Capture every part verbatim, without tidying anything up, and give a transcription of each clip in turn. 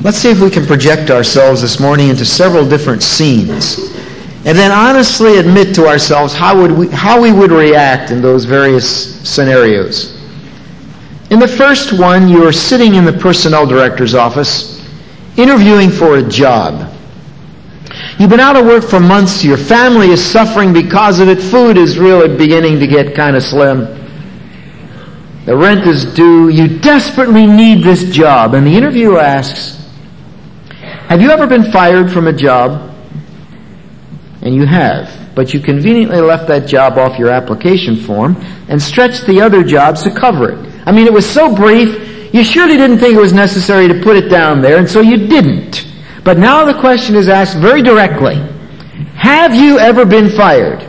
Let's see if we can project ourselves this morning into several different scenes, and then honestly admit to ourselves how would we how we would react in those various scenarios. In the first one, you are sitting in the personnel director's office, interviewing for a job. You've been out of work for months. Your family is suffering because of it. Food is really beginning to get kind of slim. The rent is due. You desperately need this job. And the interviewer asks, have you ever been fired from a job? And you have. But you conveniently left that job off your application form and stretched the other jobs to cover it. I mean, it was so brief, you surely didn't think it was necessary to put it down there, and so you didn't. But now the question is asked very directly. Have you ever been fired?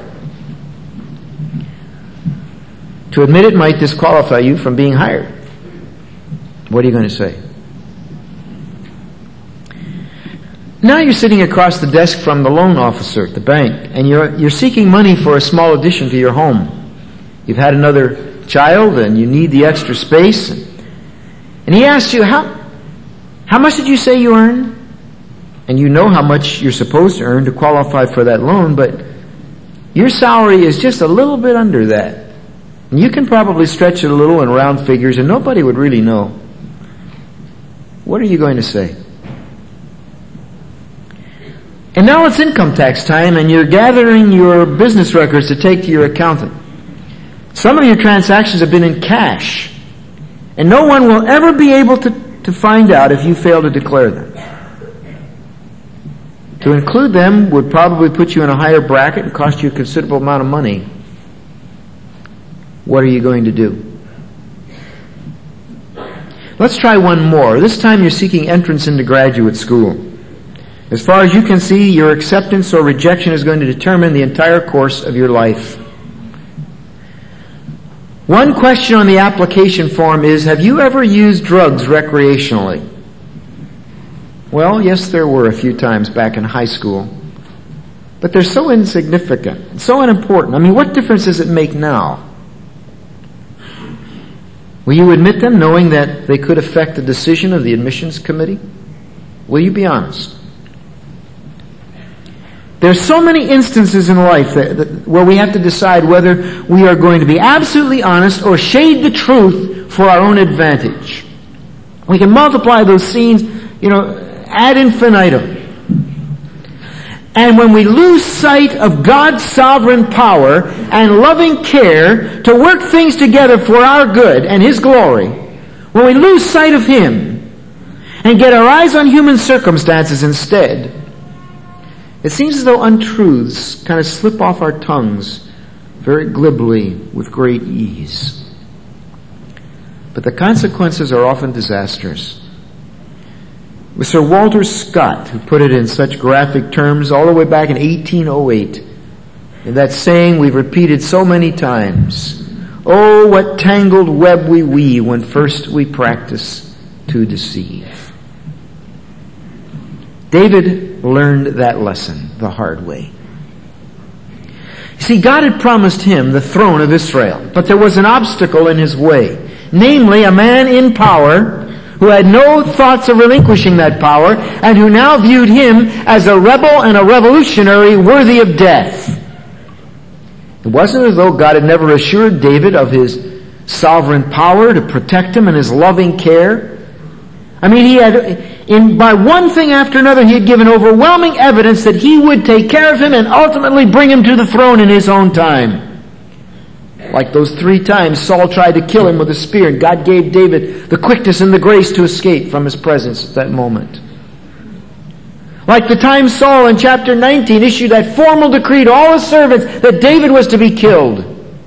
To admit it might disqualify you from being hired. What are you going to say? Now you're sitting across the desk from the loan officer at the bank, and you're, you're seeking money for a small addition to your home. You've had another child, and you need the extra space. And he asks you, how, how much did you say you earn? And you know how much you're supposed to earn to qualify for that loan, but your salary is just a little bit under that. And you can probably stretch it a little in round figures, and nobody would really know. What are you going to say? And now it's income tax time, and you're gathering your business records to take to your accountant. Some of your transactions have been in cash, and no one will ever be able to, to find out if you fail to declare them. To include them would probably put you in a higher bracket and cost you a considerable amount of money. What are you going to do? Let's try one more. This time you're seeking entrance into graduate school. As far as you can see, your acceptance or rejection is going to determine the entire course of your life. One question on the application form is, have you ever used drugs recreationally? Well, yes, there were a few times back in high school. But they're so insignificant, so unimportant. I mean, what difference does it make now? Will you admit them knowing that they could affect the decision of the admissions committee? Will you be honest? There's so many instances in life that, that, where we have to decide whether we are going to be absolutely honest or shade the truth for our own advantage. We can multiply those scenes, you know, ad infinitum. And when we lose sight of God's sovereign power and loving care to work things together for our good and His glory, when we lose sight of Him and get our eyes on human circumstances instead, it seems as though untruths kind of slip off our tongues very glibly with great ease. But the consequences are often disastrous. It was Sir Walter Scott who put it in such graphic terms all the way back in eighteen oh eight. In that saying we've repeated so many times, "Oh, what tangled web we weave when first we practice to deceive." David learned that lesson the hard way. You see, God had promised him the throne of Israel, but there was an obstacle in his way, namely a man in power who had no thoughts of relinquishing that power, and who now viewed him as a rebel and a revolutionary worthy of death. It wasn't as though God had never assured David of His sovereign power to protect him and His loving care. I mean, he had, in by one thing after another, he had given overwhelming evidence that He would take care of him and ultimately bring him to the throne in His own time. Like those three times Saul tried to kill him with a spear, and God gave David the quickness and the grace to escape from his presence at that moment. Like the time Saul in chapter nineteen issued that formal decree to all his servants that David was to be killed.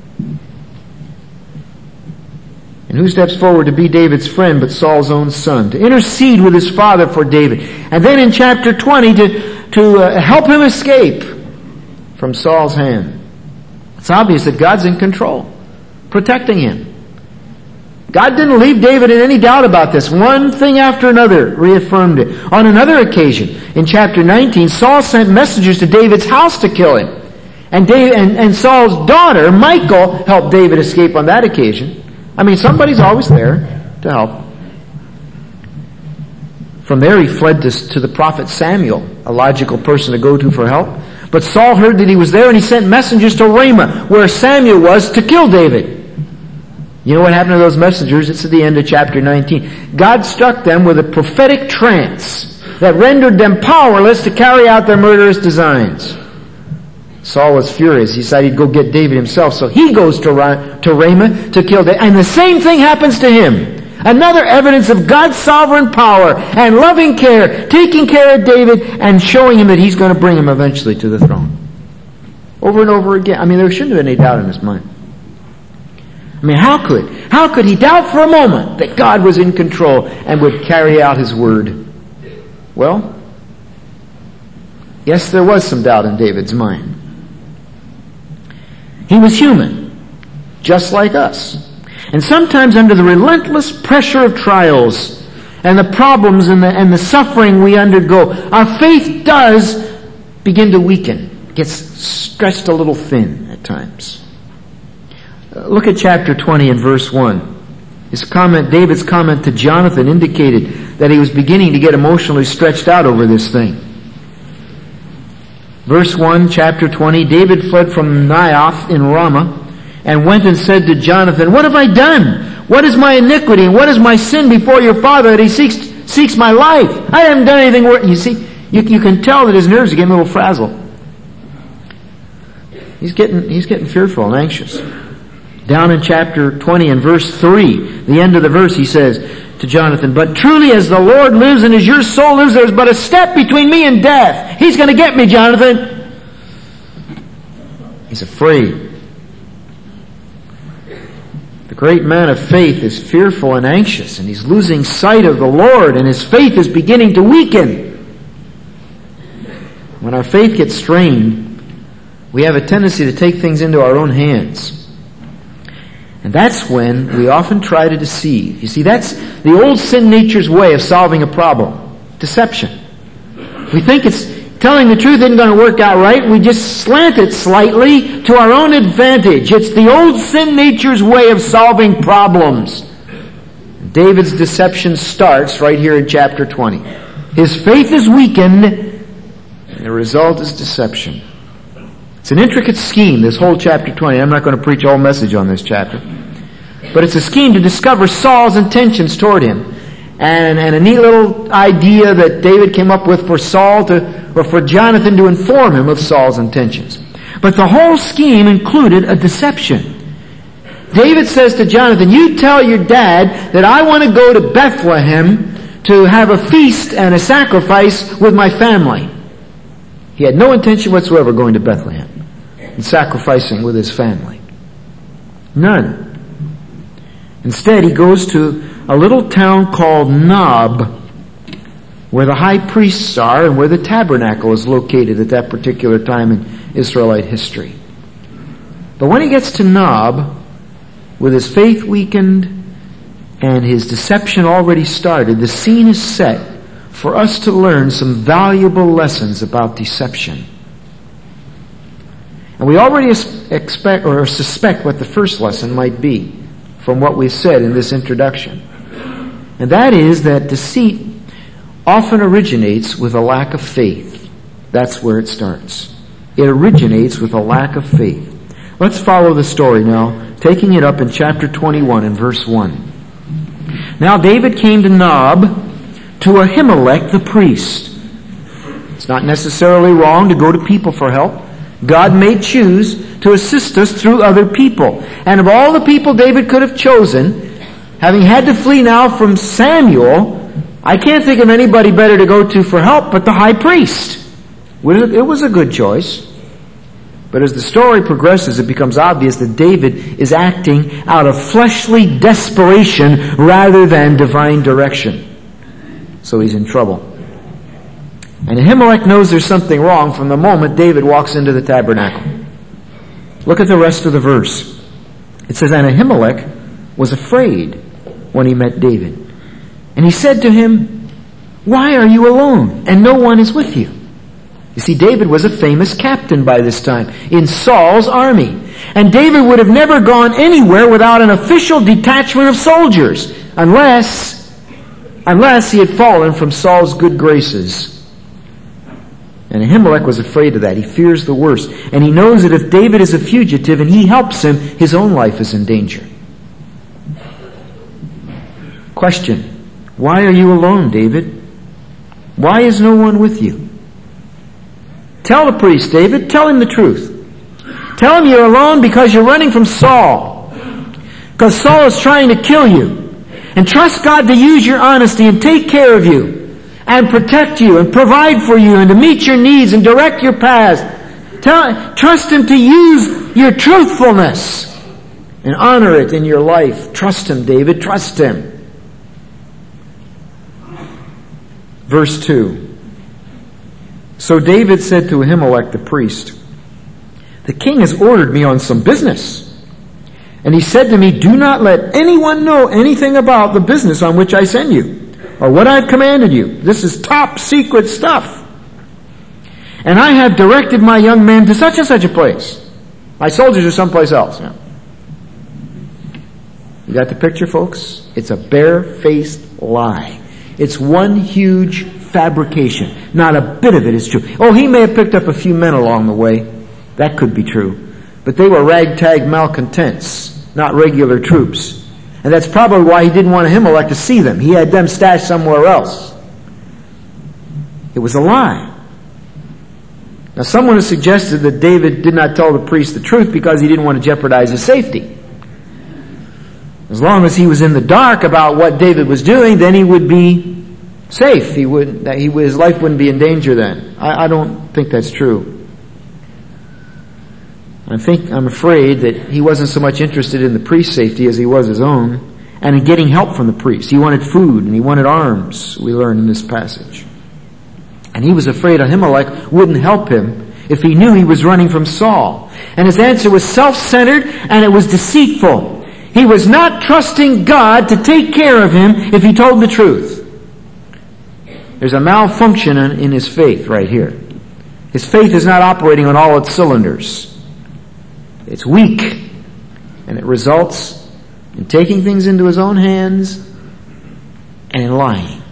And who steps forward to be David's friend but Saul's own son, to intercede with his father for David. And then in chapter twenty to, to uh, help him escape from Saul's hand. It's obvious that God's in control, protecting him. God didn't leave David in any doubt about this. One thing after another reaffirmed it. On another occasion, in chapter nineteen, Saul sent messengers to David's house to kill him. And, David, and, and Saul's daughter, Michal, helped David escape on that occasion. I mean, somebody's always there to help. From there he fled to, to the prophet Samuel, a logical person to go to for help. But Saul heard that he was there, and he sent messengers to Ramah, where Samuel was, to kill David. You know what happened to those messengers? It's at the end of chapter nineteen. God struck them with a prophetic trance that rendered them powerless to carry out their murderous designs. Saul was furious. He decided he'd go get David himself, so he goes to, Ra- to Ramah to kill David. And the same thing happens to him. Another evidence of God's sovereign power and loving care, taking care of David and showing him that he's going to bring him eventually to the throne. Over and over again. I mean, there shouldn't have been any doubt in his mind. I mean, how could, how could he doubt for a moment that God was in control and would carry out his word? Well, yes, there was some doubt in David's mind. He was human, just like us. And sometimes under the relentless pressure of trials and the problems and the, and the suffering we undergo, our faith does begin to weaken. It gets stretched a little thin at times. Uh, look at chapter twenty and verse one. His comment, David's comment to Jonathan indicated that he was beginning to get emotionally stretched out over this thing. Verse one, chapter twenty, David fled from Naioth in Ramah and went and said to Jonathan, "What have I done? What is my iniquity and what is my sin before your father that he seeks seeks my life? I haven't done anything worse." You see, you, you can tell that his nerves are getting a little frazzled. He's getting, he's getting fearful and anxious. Down in chapter twenty and verse three, the end of the verse, he says to Jonathan, "But truly as the Lord lives and as your soul lives, there is but a step between me and death. He's going to get me, Jonathan." He's afraid. The great man of faith is fearful and anxious, and he's losing sight of the Lord, and his faith is beginning to weaken. When our faith gets strained, we have a tendency to take things into our own hands. And that's when we often try to deceive. You see, that's the old sin nature's way of solving a problem. Deception. If we think it's telling the truth isn't going to work out right, we just slant it slightly to our own advantage. It's the old sin nature's way of solving problems. David's deception starts right here in chapter twenty. His faith is weakened, and the result is deception. It's an intricate scheme, this whole chapter twenty. I'm not going to preach a whole message on this chapter. But it's a scheme to discover Saul's intentions toward him. And, and a neat little idea that David came up with for Saul to, or for Jonathan to inform him of Saul's intentions. But the whole scheme included a deception. David says to Jonathan, "You tell your dad that I want to go to Bethlehem to have a feast and a sacrifice with my family." He had no intention whatsoever going to Bethlehem and sacrificing with his family. None. Instead, he goes to a little town called Nob, where the high priests are and where the tabernacle is located at that particular time in Israelite history. But when he gets to Nob, with his faith weakened and his deception already started, the scene is set for us to learn some valuable lessons about deception. And we already expect or suspect what the first lesson might be from what we've said in this introduction. And that is that deceit often originates with a lack of faith. That's where it starts. It originates with a lack of faith. Let's follow the story now, taking it up in chapter twenty-one and verse one. "Now David came to Nob, to Ahimelech the priest." It's not necessarily wrong to go to people for help. God may choose to assist us through other people. And of all the people David could have chosen, having had to flee now from Samuel, I can't think of anybody better to go to for help but the high priest. It was a good choice. But as the story progresses, it becomes obvious that David is acting out of fleshly desperation rather than divine direction. So he's in trouble. And Ahimelech knows there's something wrong from the moment David walks into the tabernacle. Look at the rest of the verse. It says, "And Ahimelech was afraid when he met David. And he said to him, 'Why are you alone, and no one is with you?'" You see, David was a famous captain by this time in Saul's army. And David would have never gone anywhere without an official detachment of soldiers, unless unless he had fallen from Saul's good graces. And Ahimelech was afraid of that. He fears the worst. And he knows that if David is a fugitive and he helps him, his own life is in danger. Question: why are you alone, David? Why is no one with you? Tell the priest, David. Tell him the truth. Tell him you're alone because you're running from Saul. Because Saul is trying to kill you. And trust God to use your honesty and take care of you. And protect you and provide for you and to meet your needs and direct your paths. Tell, trust Him to use your truthfulness and honor it in your life. Trust Him, David. Trust Him. Verse two. So David said to Ahimelech the priest, "The king has ordered me on some business. And he said to me, do not let anyone know anything about the business on which I send you, or what I've commanded you. This is top secret stuff. And I have directed my young men to such and such a place. My soldiers are someplace else." Yeah. You got the picture, folks? It's a bare-faced lie. It's one huge fabrication. Not a bit of it is true. Oh, he may have picked up a few men along the way. That could be true. But they were ragtag malcontents, not regular troops. And that's probably why he didn't want Ahimelech to see them. He had them stashed somewhere else. It was a lie. Now, someone has suggested that David did not tell the priest the truth because he didn't want to jeopardize his safety. As long as he was in the dark about what David was doing, then he would be safe. He would, he, his life wouldn't be in danger then. I, I don't think that's true. I think, I'm afraid that he wasn't so much interested in the priest's safety as he was his own, and in getting help from the priest. He wanted food and he wanted arms, we learn in this passage. And he was afraid Ahimelech wouldn't help him if he knew he was running from Saul. And his answer was self-centered and it was deceitful. He was not trusting God to take care of him if he told the truth. There's a malfunction in, in his faith right here. His faith is not operating on all its cylinders. It's weak, and it results in taking things into his own hands and in lying.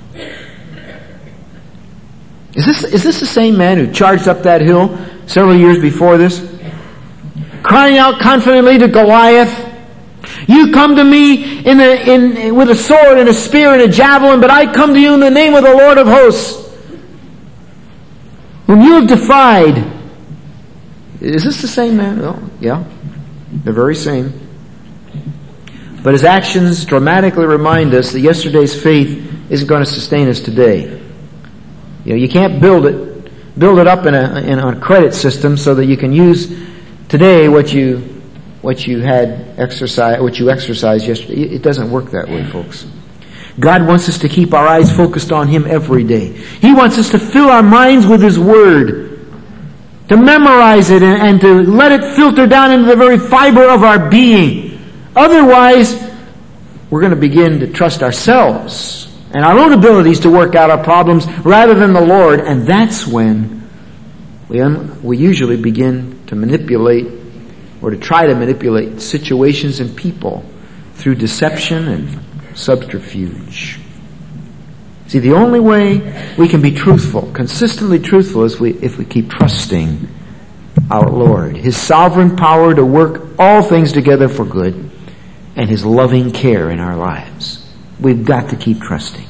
Is this, is this the same man who charged up that hill several years before this? Crying out confidently to Goliath, "You come to me in a, in, with a sword and a spear and a javelin, but I come to you in the name of the Lord of hosts, whom you have defied." Is this the same man? Well, yeah, the very same. But his actions dramatically remind us that yesterday's faith isn't going to sustain us today. You know, you can't build it, build it up in a, in a credit system so that you can use today what you, what you had exercise, what you exercised yesterday. It doesn't work that way, folks. God wants us to keep our eyes focused on Him every day. He wants us to fill our minds with His Word, to memorize it and, and to let it filter down into the very fiber of our being. Otherwise, we're going to begin to trust ourselves and our own abilities to work out our problems rather than the Lord. And that's when we, un- we usually begin to manipulate or to try to manipulate situations and people through deception and subterfuge. See, the only way we can be truthful, consistently truthful, is we, if we keep trusting our Lord. His sovereign power to work all things together for good, and His loving care in our lives. We've got to keep trusting.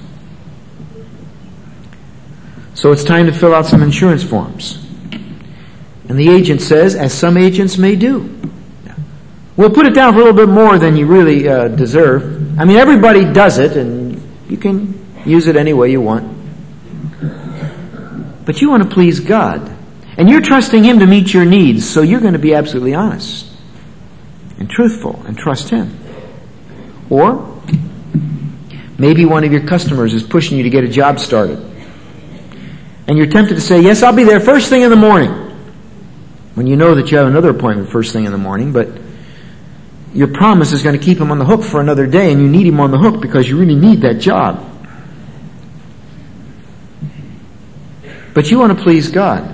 So it's time to fill out some insurance forms. And the agent says, as some agents may do, we'll put it down for a little bit more than you really uh, deserve. I mean, everybody does it, and you can use it any way you want. But you want to please God. And you're trusting Him to meet your needs, so you're going to be absolutely honest and truthful and trust Him. Or maybe one of your customers is pushing you to get a job started. And you're tempted to say, yes, I'll be there first thing in the morning. When you know that you have another appointment first thing in the morning, but your promise is going to keep him on the hook for another day, and you need him on the hook because you really need that job. But you want to please God.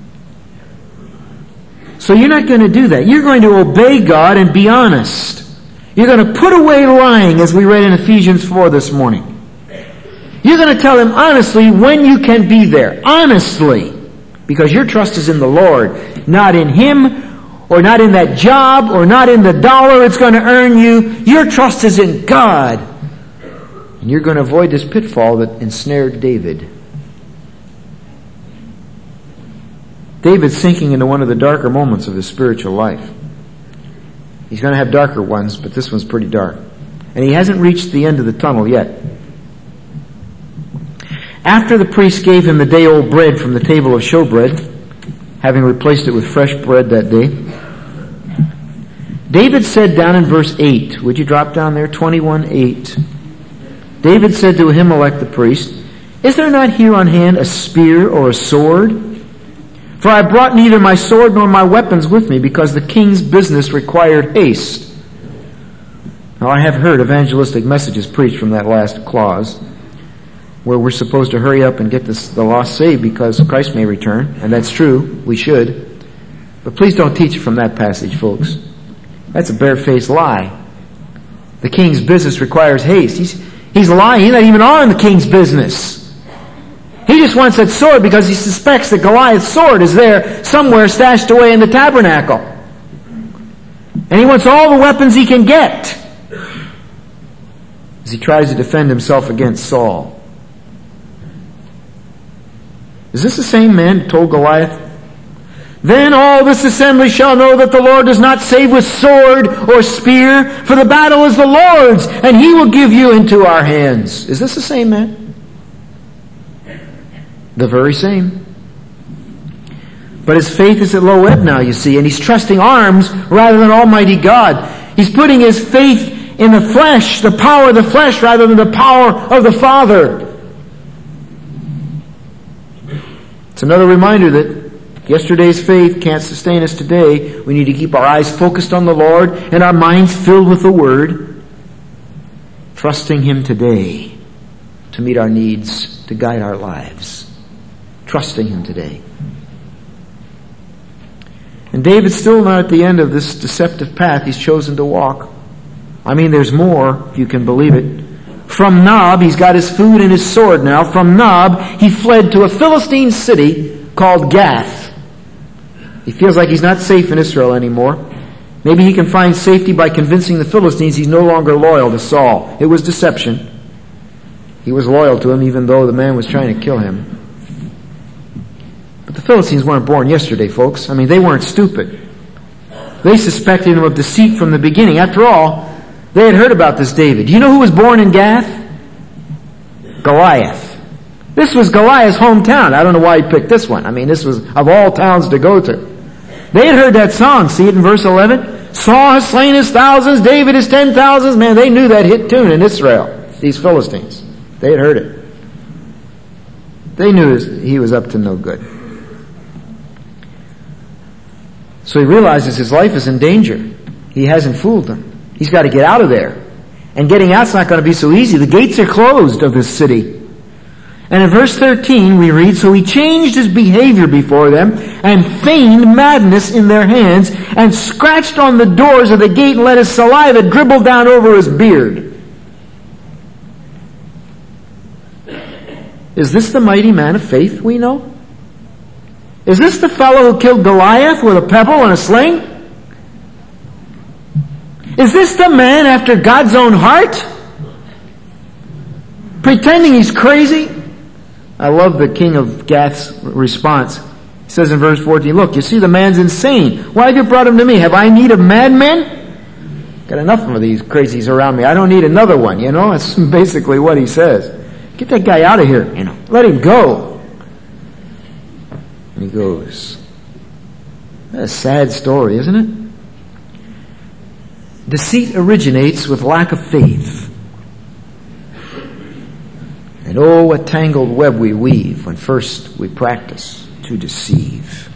So you're not going to do that. You're going to obey God and be honest. You're going to put away lying, as we read in Ephesians four this morning. You're going to tell him honestly when you can be there. Honestly. Because your trust is in the Lord, not in him, or not in that job, or not in the dollar it's going to earn you. Your trust is in God. And you're going to avoid this pitfall that ensnared David. David's sinking into one of the darker moments of his spiritual life. He's going to have darker ones, but this one's pretty dark. And he hasn't reached the end of the tunnel yet. After the priest gave him the day-old bread from the table of showbread, having replaced it with fresh bread that day, David said down in verse eight, would you drop down there, twenty-one eight. David said to Ahimelech the priest, is there not here on hand a spear or a sword? For I brought neither my sword nor my weapons with me, because the king's business required haste. Now I have heard evangelistic messages preached from that last clause, where we're supposed to hurry up and get this, the lost saved because Christ may return. And that's true. We should. But please don't teach it from that passage, folks. That's a barefaced lie. The king's business requires haste. He's, he's lying. He's not even on the king's business. He just wants that sword because he suspects that Goliath's sword is there somewhere stashed away in the tabernacle. And he wants all the weapons he can get as he tries to defend himself against Saul. Is this the same man who told Goliath, then all this assembly shall know that the Lord does not save with sword or spear, for the battle is the Lord's, and he will give you into our hands. Is this the same man? The very same. But his faith is at low ebb now, you see, and he's trusting arms rather than Almighty God. He's putting his faith in the flesh, the power of the flesh, rather than the power of the Father. It's another reminder that yesterday's faith can't sustain us today. We need to keep our eyes focused on the Lord and our minds filled with the Word, trusting Him today to meet our needs, to guide our lives. Trusting Him today. And David's still not at the end of this deceptive path he's chosen to walk. I mean, there's more, if you can believe it. From Nob, he's got his food and his sword now. From Nob, he fled to a Philistine city called Gath. He feels like he's not safe in Israel anymore. Maybe he can find safety by convincing the Philistines he's no longer loyal to Saul. It was deception. He was loyal to him even though the man was trying to kill him. But the Philistines weren't born yesterday, folks. I mean, they weren't stupid. They suspected him of deceit from the beginning. After all, they had heard about this David. Do you know who was born in Gath? Goliath. This was Goliath's hometown. I don't know why he picked this one. I mean, this was of all towns to go to. They had heard that song. See it in verse eleven? Saul has slain his thousands, David his ten thousands. Man, they knew that hit tune in Israel, these Philistines. They had heard it. They knew he was up to no good. So he realizes his life is in danger. He hasn't fooled them. He's got to get out of there. And getting out's not going to be so easy. The gates are closed of this city. And in verse thirteen we read, so he changed his behavior before them and feigned madness in their hands and scratched on the doors of the gate and let his saliva dribble down over his beard. Is this the mighty man of faith we know? Is this the fellow who killed Goliath with a pebble and a sling? Is this the man after God's own heart? Pretending he's crazy? I love the king of Gath's response. He says in verse fourteen, look, you see the man's insane. Why have you brought him to me? Have I need of madmen? Got enough of these crazies around me. I don't need another one, you know? That's basically what he says. Get that guy out of here, you know. Let him go. And he goes. That's a sad story, isn't it? Deceit originates with lack of faith. And oh, what tangled web we weave when first we practice to deceive.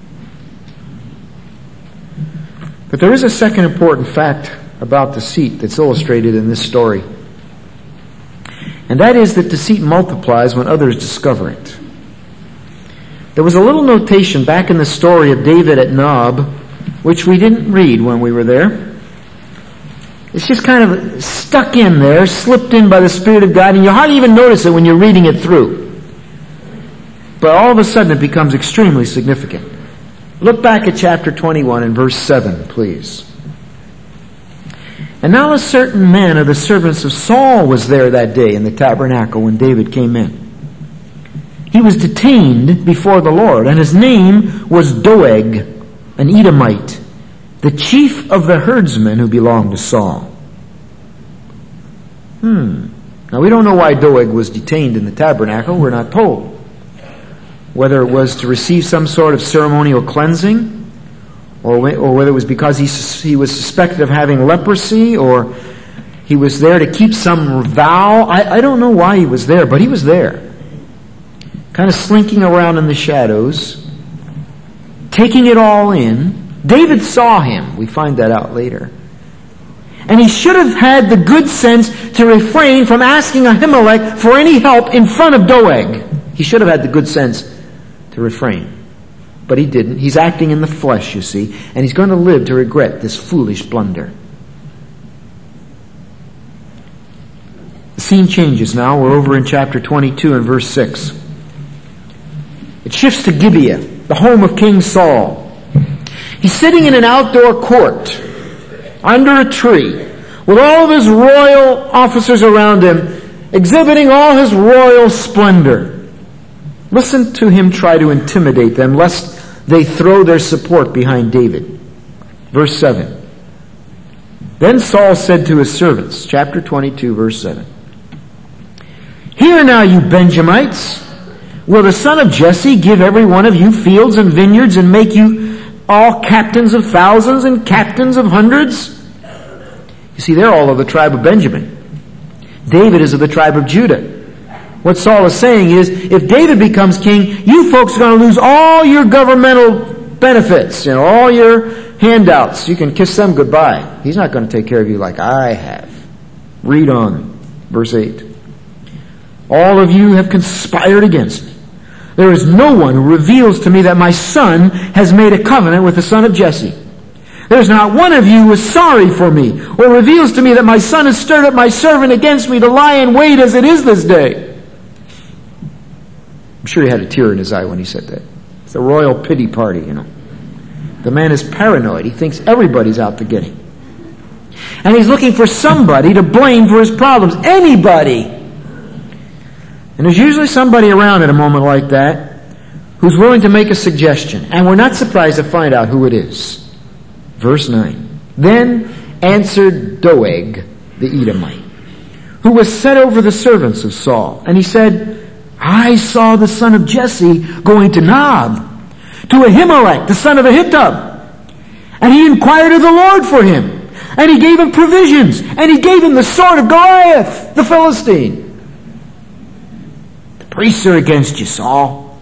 But there is a second important fact about deceit that's illustrated in this story. And that is that deceit multiplies when others discover it. There was a little notation back in the story of David at Nob, which we didn't read when we were there. It's just kind of stuck in there, slipped in by the Spirit of God, and you hardly even notice it when you're reading it through. But all of a sudden it becomes extremely significant. Look back at chapter twenty-one and verse seven, please. And now a certain man of the servants of Saul was there that day in the tabernacle when David came in. He was detained before the Lord, and his name was Doeg, an Edomite, the chief of the herdsmen who belonged to Saul. Hmm. Now we don't know why Doeg was detained in the tabernacle. We're not told. Whether it was to receive some sort of ceremonial cleansing, or whether it was because he, he was suspected of having leprosy, or he was there to keep some vow. I, I don't know why he was there, but he was there. Kind of slinking around in the shadows, taking it all in. David saw him. We find that out later. And he should have had the good sense to refrain from asking Ahimelech for any help in front of Doeg. He should have had the good sense to refrain. But he didn't. He's acting in the flesh, you see, and he's going to live to regret this foolish blunder. The scene changes now. We're over in chapter twenty-two and verse six. It shifts to Gibeah, the home of King Saul. He's sitting in an outdoor court under a tree with all of his royal officers around him, exhibiting all his royal splendor. Listen to him try to intimidate them, lest they throw their support behind David. Verse seven. Then Saul said to his servants, chapter twenty-two, verse seven, "Hear now, you Benjamites, will the son of Jesse give every one of you fields and vineyards and make you all captains of thousands and captains of hundreds?" You see, they're all of the tribe of Benjamin. David is of the tribe of Judah. What Saul is saying is, if David becomes king, you folks are going to lose all your governmental benefits, you know, all your handouts. You can kiss them goodbye. He's not going to take care of you like I have. Read on, verse eight. "All of you have conspired against me. There is no one who reveals to me that my son has made a covenant with the son of Jesse. There's not one of you who is sorry for me, or reveals to me that my son has stirred up my servant against me to lie in wait as it is this day." I'm sure he had a tear in his eye when he said that. It's a royal pity party, you know. The man is paranoid. He thinks everybody's out to get him. And he's looking for somebody to blame for his problems. Anybody. And there's usually somebody around at a moment like that who's willing to make a suggestion. And we're not surprised to find out who it is. Verse nine. "Then answered Doeg the Edomite, who was set over the servants of Saul. And he said, I saw the son of Jesse going to Nob, to Ahimelech, the son of Ahitub. And he inquired of the Lord for him. And he gave him provisions. And he gave him the sword of Goliath, the Philistine. The priests are against you, Saul."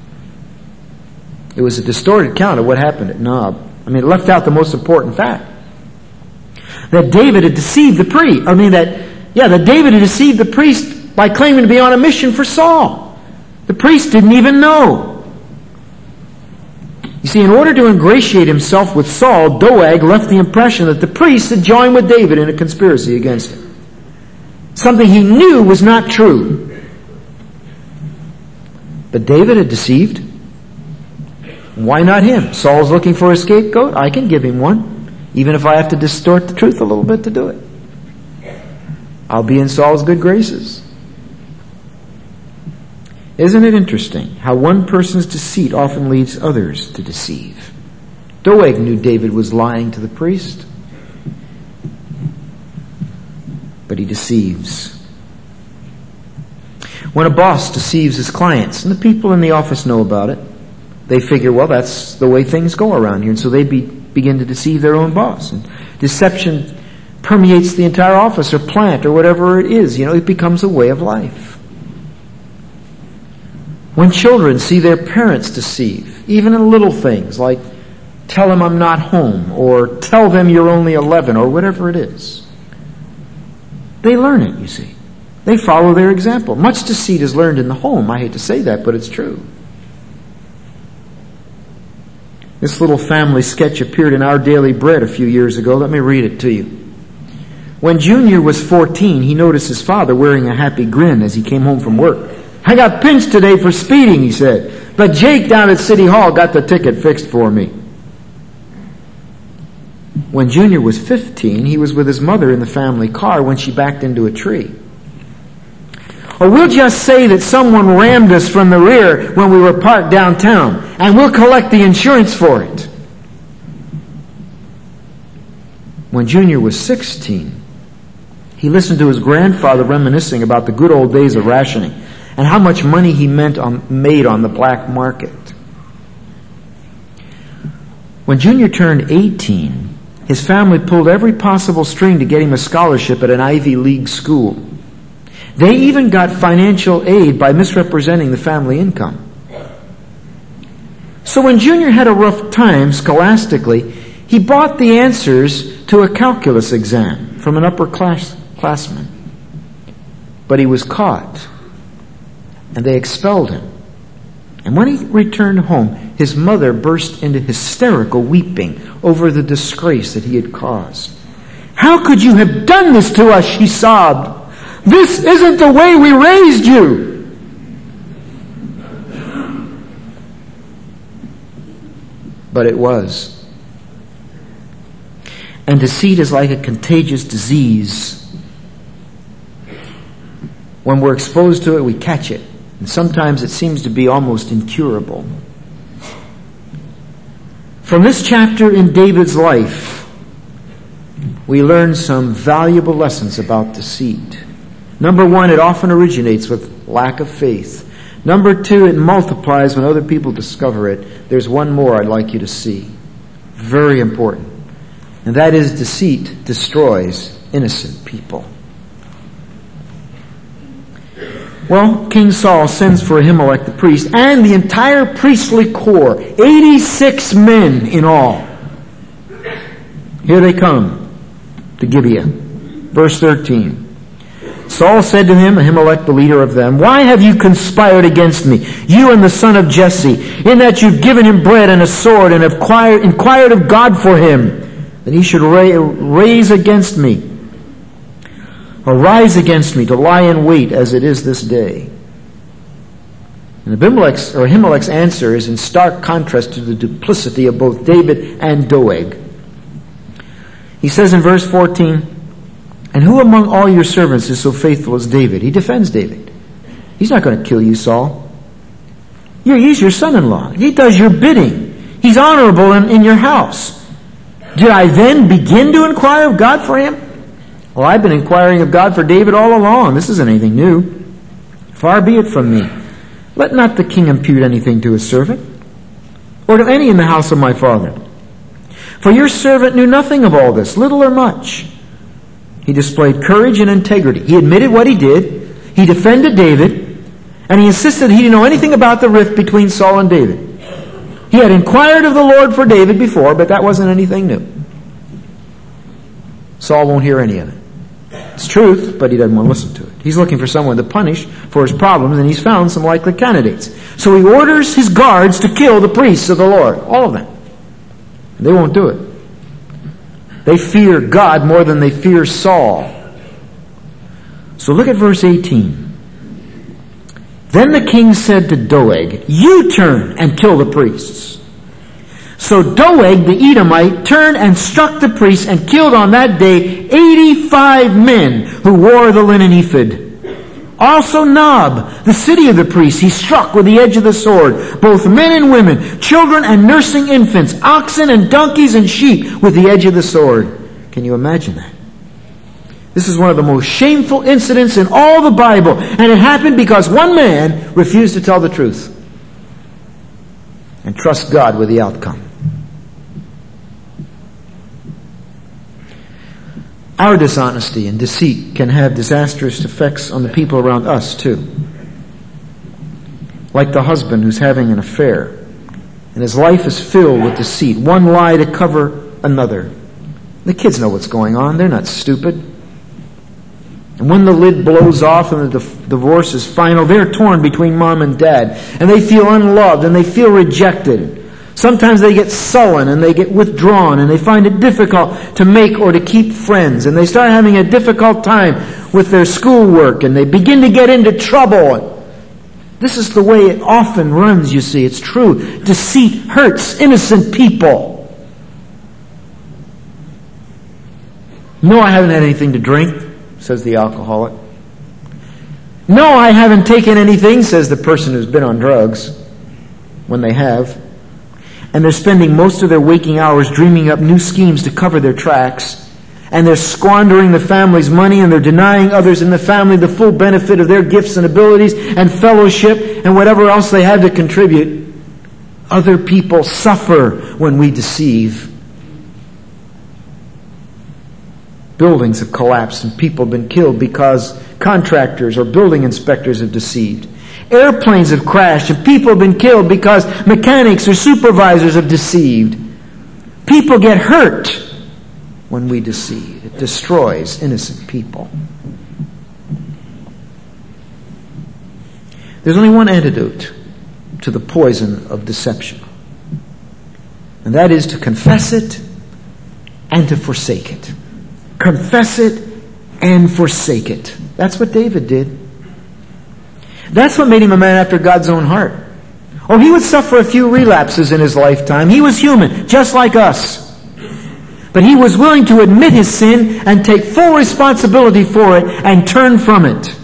It was a distorted account of what happened at Nob. I mean, it left out the most important fact. That David had deceived the priest. I mean, that, yeah, that David had deceived the priest by claiming to be on a mission for Saul. The priest didn't even know. You see, in order to ingratiate himself with Saul, Doeg left the impression that the priest had joined with David in a conspiracy against him. Something he knew was not true. But David had deceived. Why not him? Saul's looking for a scapegoat. I can give him one, even if I have to distort the truth a little bit to do it. I'll be in Saul's good graces. Isn't it interesting how one person's deceit often leads others to deceive? Doeg knew David was lying to the priest, but he deceives. When a boss deceives his clients, and the people in the office know about it, they figure, well, that's the way things go around here, and so they be, begin to deceive their own boss. And deception permeates the entire office or plant or whatever it is. You know, it becomes a way of life. When children see their parents deceive, even in little things like tell them I'm not home, or tell them you're only eleven, or whatever it is, they learn it, you see. They follow their example. Much deceit is learned in the home. I hate to say that, but it's true. This little family sketch appeared in Our Daily Bread a few years ago. Let me read it to you. When Junior was fourteen, he noticed his father wearing a happy grin as he came home from work. "I got pinched today for speeding," he said, "but Jake down at City Hall got the ticket fixed for me." When Junior was fifteen, he was with his mother in the family car when she backed into a tree. Or we'll just say that someone rammed us from the rear when we were parked downtown, and we'll collect the insurance for it. When Junior was sixteen, he listened to his grandfather reminiscing about the good old days of rationing and how much money he meant on, made on the black market. When Junior turned eighteen, his family pulled every possible string to get him a scholarship at an Ivy League school. They even got financial aid by misrepresenting the family income. So when Junior had a rough time scholastically, he brought the answers to a calculus exam from an upper class classman. But he was caught, and they expelled him. And when he returned home, his mother burst into hysterical weeping over the disgrace that he had caused. "How could you have done this to us?" she sobbed. "This isn't the way we raised you." But it was. And deceit is like a contagious disease. When we're exposed to it, we catch it. And sometimes it seems to be almost incurable. From this chapter in David's life, we learn some valuable lessons about deceit. Number one, it often originates with lack of faith. Number two, it multiplies when other people discover it. There's one more I'd like you to see. Very important. And that is, deceit destroys innocent people. Well, King Saul sends for Ahimelech the priest and the entire priestly corps, eighty-six men in all. Here they come to Gibeah. Verse thirteen. Saul said to him, Ahimelech, the leader of them, "Why have you conspired against me, you and the son of Jesse, in that you've given him bread and a sword and have inquired of God for him, that he should raise against me, or rise against me to lie in wait as it is this day?" And Abimelech's, or Ahimelech's answer is in stark contrast to the duplicity of both David and Doeg. He says in verse fourteen, "And who among all your servants is so faithful as David?" He defends David. "He's not going to kill you, Saul. You're, he's your son-in-law. He does your bidding. He's honorable in, in your house. Did I then begin to inquire of God for him? Well, I've been inquiring of God for David all along. This isn't anything new. Far be it from me. Let not the king impute anything to his servant, or to any in the house of my father. For your servant knew nothing of all this, little or much." He displayed courage and integrity. He admitted what he did. He defended David. And he insisted he didn't know anything about the rift between Saul and David. He had inquired of the Lord for David before, but that wasn't anything new. Saul won't hear any of it. It's truth, but he doesn't want to listen to it. He's looking for someone to punish for his problems, and he's found some likely candidates. So he orders his guards to kill the priests of the Lord. All of them. They won't do it. They fear God more than they fear Saul. So look at verse eighteen. Then the king said to Doeg, "You turn and kill the priests." So Doeg the Edomite turned and struck the priests and killed on that day eighty-five men who wore the linen ephod. Also Nob, the city of the priests, he struck with the edge of the sword, both men and women, children and nursing infants, oxen and donkeys and sheep with the edge of the sword. Can you imagine that? This is one of the most shameful incidents in all the Bible, and it happened because one man refused to tell the truth and trust God with the outcome. Our dishonesty and deceit can have disastrous effects on the people around us too. Like the husband who's having an affair, and his life is filled with deceit, one lie to cover another. The kids know what's going on. They're not stupid. And when the lid blows off and the divorce is final, they're torn between mom and dad, and they feel unloved and they feel rejected. Sometimes they get sullen and they get withdrawn and they find it difficult to make or to keep friends. And they start having a difficult time with their schoolwork and they begin to get into trouble. This is the way it often runs, you see. It's true. Deceit hurts innocent people. No, I haven't had anything to drink, says the alcoholic. No, I haven't taken anything, says the person who's been on drugs, when they have. And they're spending most of their waking hours dreaming up new schemes to cover their tracks. And they're squandering the family's money, and they're denying others in the family the full benefit of their gifts and abilities and fellowship and whatever else they have to contribute. Other people suffer when we deceive. Buildings have collapsed and people have been killed because contractors or building inspectors have deceived. Airplanes have crashed and people have been killed because mechanics or supervisors have deceived. People get hurt when we deceive. It destroys innocent people. There's only one antidote to the poison of deception. And that is to confess it and to forsake it. Confess it and forsake it. That's what David did. That's what made him a man after God's own heart. Oh, he would suffer a few relapses in his lifetime. He was human, just like us. But he was willing to admit his sin and take full responsibility for it and turn from it.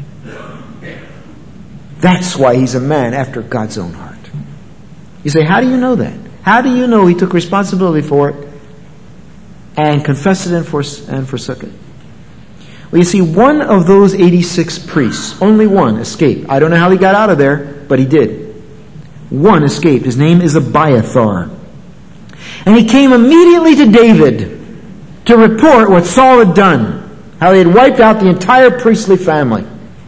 That's why he's a man after God's own heart. You say, how do you know that? How do you know he took responsibility for it and confessed it and, fors- and forsook it? Well, you see, one of those eighty-six priests, only one, escaped. I don't know how he got out of there, but he did. One escaped. His name is Abiathar. And he came immediately to David to report what Saul had done, how he had wiped out the entire priestly family.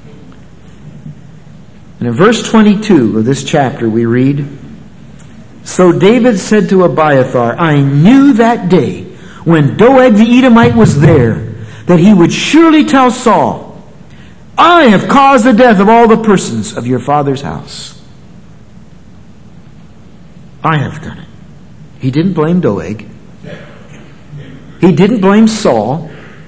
And in verse twenty-two of this chapter we read, So David said to Abiathar, I knew that day when Doeg the Edomite was there, that he would surely tell Saul, I have caused the death of all the persons of your father's house. I have done it. He didn't blame Doeg. He didn't blame Saul.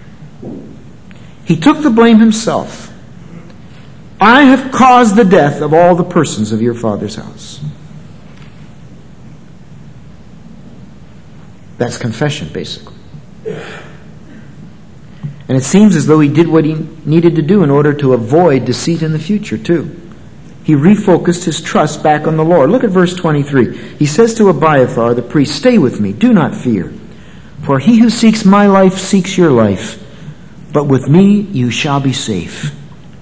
He took the blame himself. I have caused the death of all the persons of your father's house. That's confession, basically. And it seems as though he did what he needed to do in order to avoid deceit in the future, too. He refocused his trust back on the Lord. Look at verse twenty-three. He says to Abiathar, the priest, Stay with me, do not fear. For he who seeks my life seeks your life. But with me you shall be safe.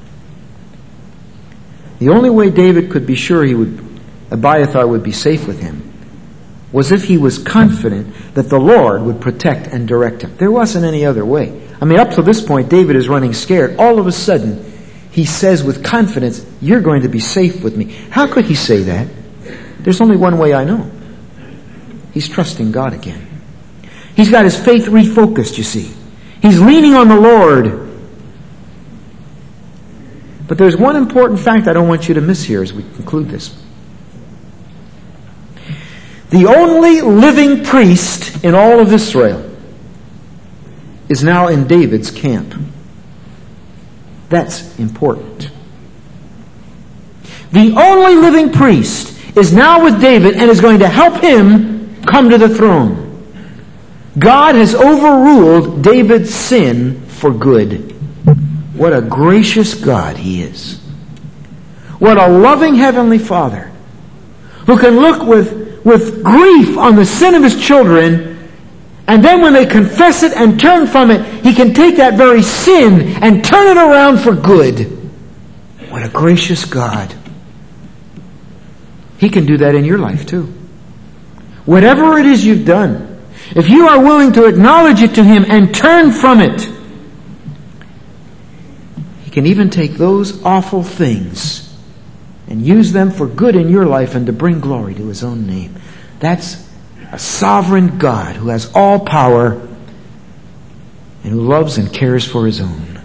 The only way David could be sure he would, Abiathar would be safe with him was if he was confident that the Lord would protect and direct him. There wasn't any other way. I mean, up to this point, David is running scared. All of a sudden, he says with confidence, you're going to be safe with me. How could he say that? There's only one way I know. He's trusting God again. He's got his faith refocused, you see. He's leaning on the Lord. But there's one important fact I don't want you to miss here as we conclude this. The only living priest in all of Israel is now in David's camp. That's important. The only living priest is now with David and is going to help him come to the throne. God has overruled David's sin for good. What a gracious God he is. What a loving Heavenly Father who can look with, with grief on the sin of his children, and then when they confess it and turn from it, he can take that very sin and turn it around for good. What a gracious God. He can do that in your life too. Whatever it is you've done, if you are willing to acknowledge it to him and turn from it, he can even take those awful things and use them for good in your life and to bring glory to his own name. That's a sovereign God who has all power and who loves and cares for his own.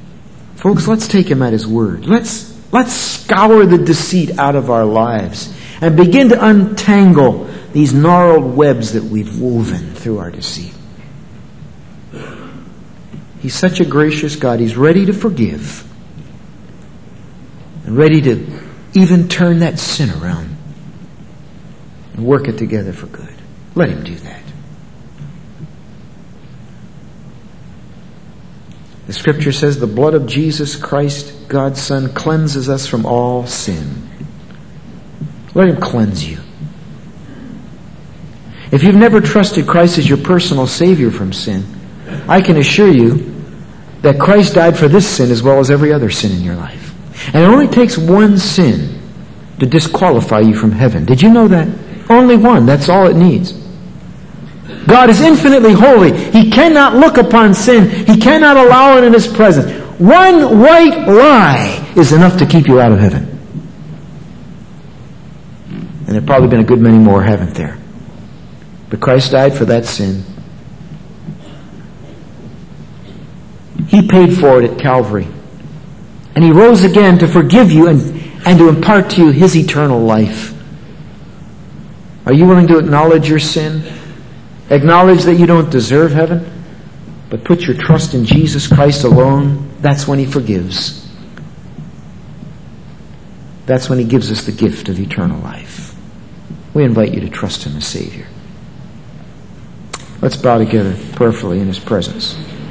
Folks, let's take him at his word. Let's, let's scour the deceit out of our lives and begin to untangle these gnarled webs that we've woven through our deceit. He's such a gracious God. He's ready to forgive and ready to even turn that sin around and work it together for good. Let Him do that. The Scripture says the blood of Jesus Christ, God's Son, cleanses us from all sin. Let Him cleanse you. If you've never trusted Christ as your personal Savior from sin, I can assure you that Christ died for this sin as well as every other sin in your life. And it only takes one sin to disqualify you from heaven. Did you know that? Only one. That's all it needs. God is infinitely holy. He cannot look upon sin. He cannot allow it in His presence. One white lie is enough to keep you out of heaven. And there have probably been a good many more, haven't there? But Christ died for that sin. He paid for it at Calvary. And He rose again to forgive you and, and to impart to you His eternal life. Are you willing to acknowledge your sin? Acknowledge that you don't deserve heaven, but put your trust in Jesus Christ alone. That's when He forgives. That's when He gives us the gift of eternal life. We invite you to trust Him as Savior. Let's bow together prayerfully in His presence.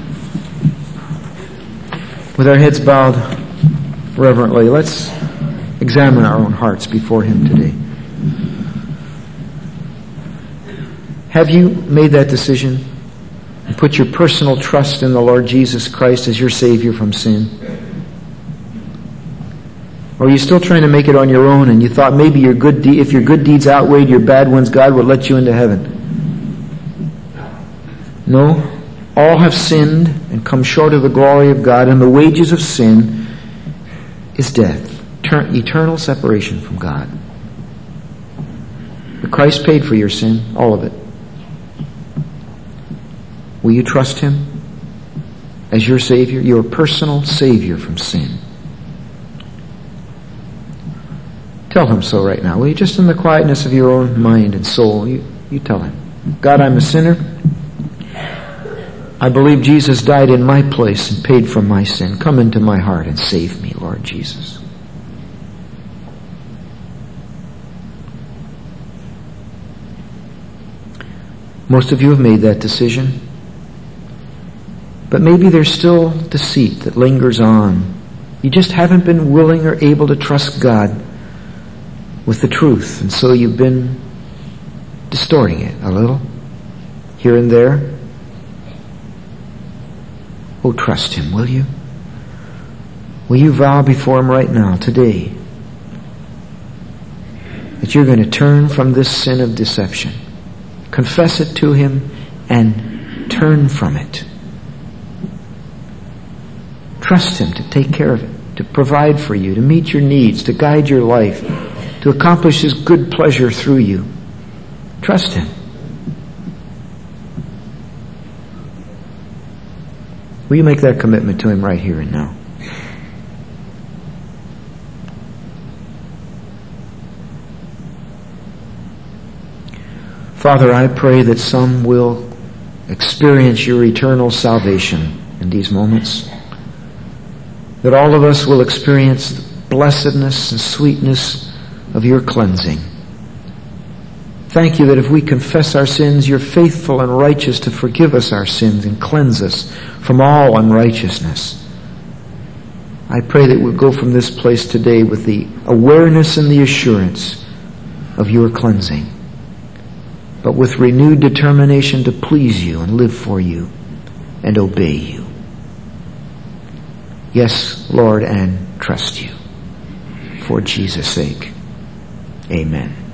With our heads bowed reverently, let's examine our own hearts before Him today. Have you made that decision and put your personal trust in the Lord Jesus Christ as your Savior from sin? Or are you still trying to make it on your own and you thought maybe your good de- if your good deeds outweighed your bad ones, God would let you into heaven? No. All have sinned and come short of the glory of God, and the wages of sin is death, eternal separation from God. But Christ paid for your sin, all of it. Will you trust Him as your Savior, your personal Savior from sin? Tell Him so right now. Will you, just in the quietness of your own mind and soul, you, you tell Him, God, I'm a sinner. I believe Jesus died in my place and paid for my sin. Come into my heart and save me, Lord Jesus. Most of you have made that decision. But maybe there's still deceit that lingers on. You just haven't been willing or able to trust God with the truth. And so you've been distorting it a little, here and there. Oh, trust Him, will you? Will you vow before Him right now, today, that you're going to turn from this sin of deception, confess it to Him, and turn from it. Trust Him to take care of it, to provide for you, to meet your needs, to guide your life, to accomplish His good pleasure through you. Trust Him. Will you make that commitment to Him right here and now? Father, I pray that some will experience your eternal salvation in these moments. That all of us will experience the blessedness and sweetness of your cleansing. Thank you that if we confess our sins, you're faithful and righteous to forgive us our sins and cleanse us from all unrighteousness. I pray that we'll go from this place today with the awareness and the assurance of your cleansing, but with renewed determination to please you and live for you and obey you. Yes, Lord, and trust you. For Jesus' sake, amen.